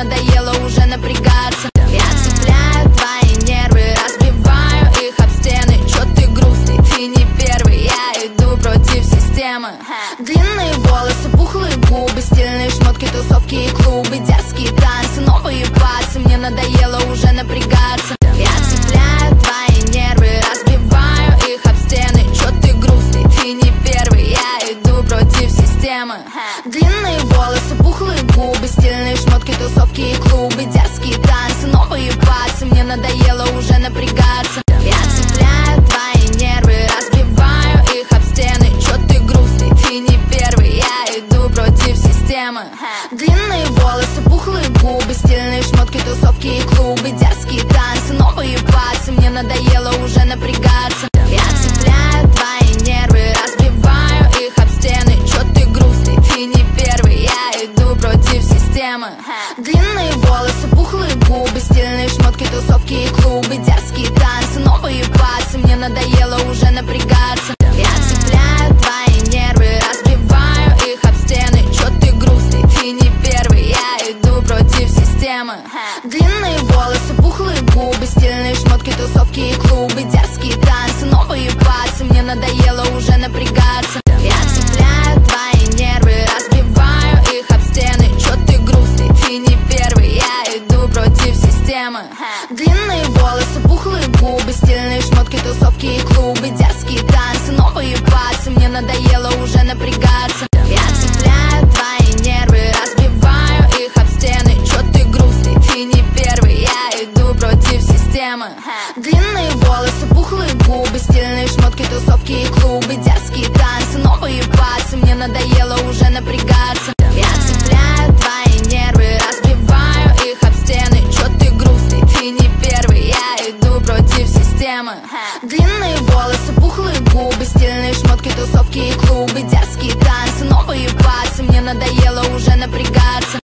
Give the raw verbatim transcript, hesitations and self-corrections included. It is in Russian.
надоело уже напрягаться. Я цепляю твои нервы, разбиваю их об стены. Чё ты грустный, ты не первый, я иду против системы. Длинные волосы, пухлые губы, стильные шмотки, тусовки и клубы, дерзкие танцы, новые пацы, мне надоело уже напрягаться. Я цепляю твои нервы, разбиваю их об стены. Чё ты грустный, ты не первый, я иду против системы. Длинные волосы, пухлые губы, стильные шмотки, тусовки и клубы, дерзкие танцы, новые пацы, мне надоело уже напрягаться. Я цепляю твои нервы, разбиваю их об стены. Чё ты грустный, ты не первый, я иду против системы. Длинные волосы, пухлые губы, стильные шмотки, тусовки и клубы, дерзкие танцы, новые пацы, мне надоело уже напрягаться. Я цепляю твои нервы, разбиваю их об стены. Чё ты грустный, ты не первый, я иду против системы. Длинные волосы, пухлые губы, стильные шмотки, тусовки и клубы, дерзкие танцы, новые пацы, мне надоело уже напрягаться. Я цепляю твои нервы, разбиваю их об стены. Чё ты грустный, ты не первый, я иду против системы. Длинные волосы, пухлые губы, стильные шмотки, тусовки и клубы, дерзкие танцы, новые пацы, мне надоело уже напрягаться. Я цепляю твои нервы, разбиваю их об стены. Чё ты грустный, ты не первый, я иду против системы. Длинные волосы, пухлые губы, стильные шмотки, тусовки и клубы, дерзкие танцы, новые пацы, мне надоело уже напрягаться. Я цепляю твои нервы, разбиваю их об стены. Чё ты грустный, ты не первый, я иду против системы. Длинные волосы, пухлые губы, стильные шмотки, тусовки и клубы, дерзкие танцы, новые пацы, мне надоело уже напрягаться. Я цепляю твои нервы, разбиваю их об стены. Чё ты грустный, ты не первый, я иду против системы. Длинные волосы, пухлые губы, стильные шмотки, тусовки и клубы, дерзкие танцы, новые пацы, мне надоело уже напрягаться.